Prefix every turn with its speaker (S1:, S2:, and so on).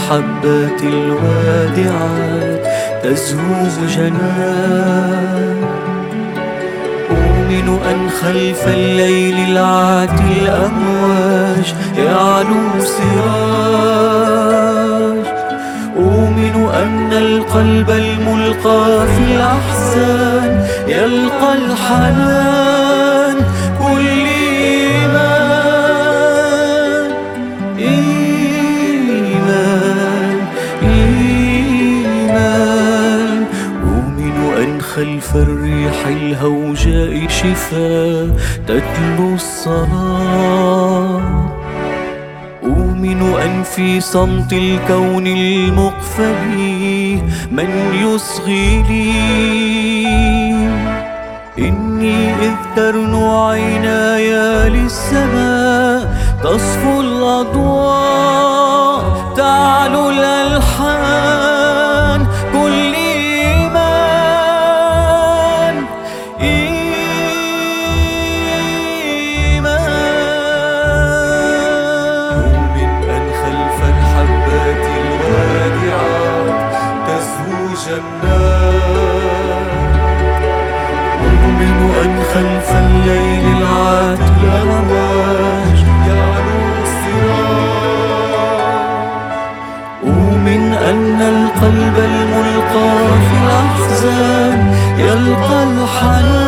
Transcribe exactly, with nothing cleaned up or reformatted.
S1: الحبات الوادعات تزهو جنان. أؤمن أن خلف الليل العاتي الأمواج يعلو سراج. أؤمن أن القلب الملقى في الأحزان يلقى الحنان. كل إيمان إيمان إيمان. أؤمن أن خلف الريح الهوجاء شفاء تتلو الصلاة. أؤمن أن في صمت الكون المقفل من يصغي لي. إني إذ ترنو عيناي للسماء تصفو الأضواء تعلو الألحان. كل إيمان إيمان. أؤمن أن خلف الحبات الوادعات تزهو جنات. أؤمن أن خلف الليل العاتي الأمواج يعلو السراج. أؤمن أن القلب الملقى في الأحزان يلقى الحنان.